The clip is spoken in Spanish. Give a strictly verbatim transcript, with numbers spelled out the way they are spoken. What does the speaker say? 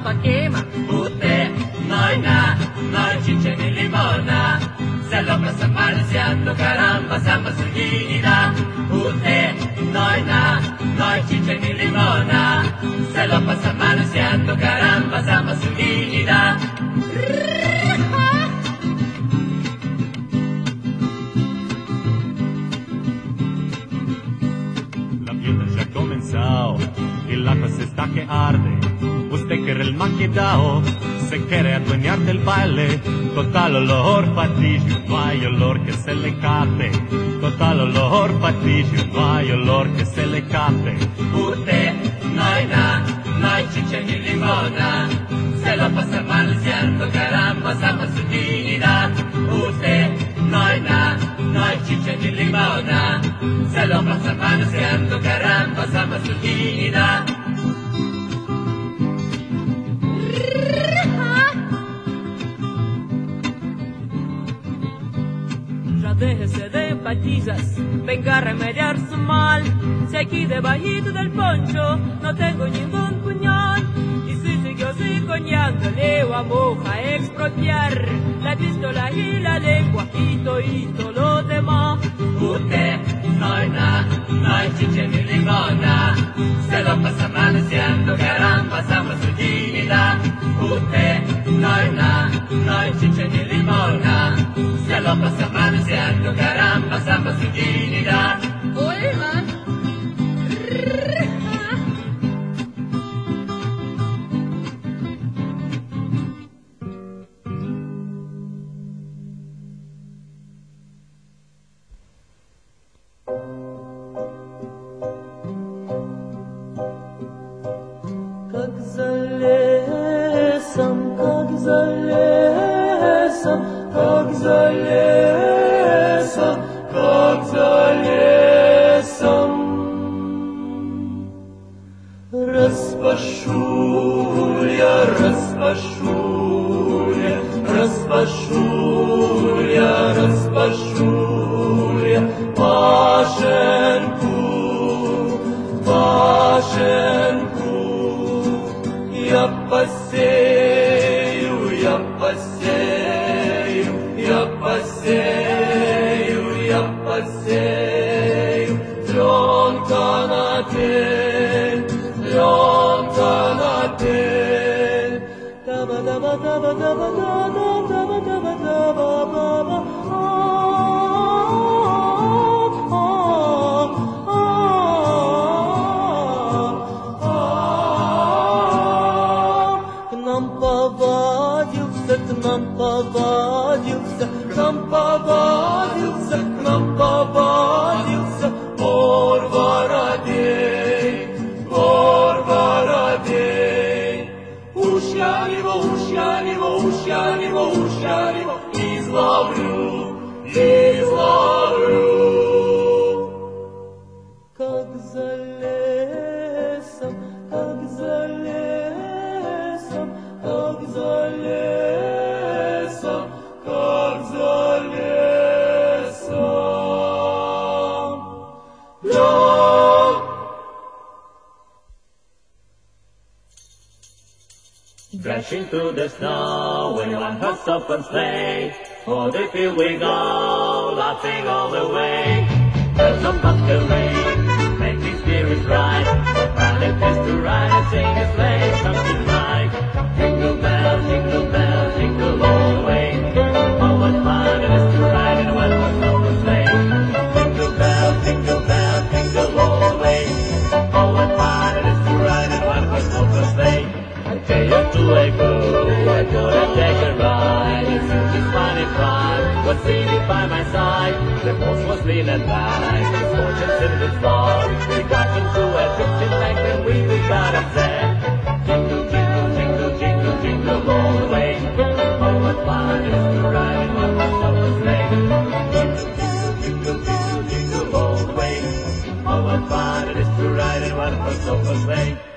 quema. Usted, noina, noi cicce di limona. Se lo pasa marciando, caramba, samba su gira. Usted, noina, noi cicce di limona. Se lo pasa marciando, caramba, samba su gira. La fiesta ya ha comenzado y la cosa está que arde. Usted quiere el maquedao, se quiere adueñar del baile. Total olor patillo, no hay olor que se le cape. Total olor patillo, no hay olor que se le cape. Usted, noina, noi cicce ni limona. Se lo pasa manoseando, caramba, samba su gira. Usted, noina, noi cicce ni limona. Se lo pasa manoseando, caramba, samba su gira. Ya déjese de patillas, venga a remediar su mal. Si aquí debajito del poncho no tengo ningún puñal. Y si sigue así coñando, le vamos a expropiar la pistola y la lengua y todo lo demás. Usted, noina, noi cicce ni limona. Se lo pasa manoseando, caramba, samba su gira. Usted, noina, noi cicce ni limona. Se lo pasa manoseando, caramba, samba su gira. Как за лесом, как за лесом, как за лесом, как за лесом. Распашу я, распашу я, распашу я, распашу я пашенку, пашенку. Я посею, я посею, я посею, я посею. Пленка на пень, пленка на пень. Таба-таба-таба-таба-таба-таба-таба-таба. Повадился, к нам повадился, к нам повадился, к нам повадился вор воробей, вор воробей. Уж я его, уж я его, уж я его, уж я его изловлю, изловлю. Как за лесом, как за лесом, как за лесом, как за лесом. Лёг. Dashing through the snow in one horse open sleigh. For the field we go, laughing all the way. Bells on masquerade, making spirits bright. What fun it is to ride and sing a sleigh song tonight. Jingle bells, jingle bells, jingle all the way. Oh, what fun it is to ride in one horse open sleigh. Jingle bells, jingle bells, jingle all the way. Oh, what fun it is to ride in one horse open sleigh. I tell you to a go, I gotta take a ride. It's just funny fun, what's sitting by my side. The horse was lean and light, his fortunes in the star. We got into a drifting lake and we, we got upset. Jingle, jingle, jingle, jingle, jingle all the way. Oh, what fun it is to ride in one horse open sleigh. Jingle, jingle, jingle, jingle all the way. Oh, what fun it is to ride in one horse open sleigh.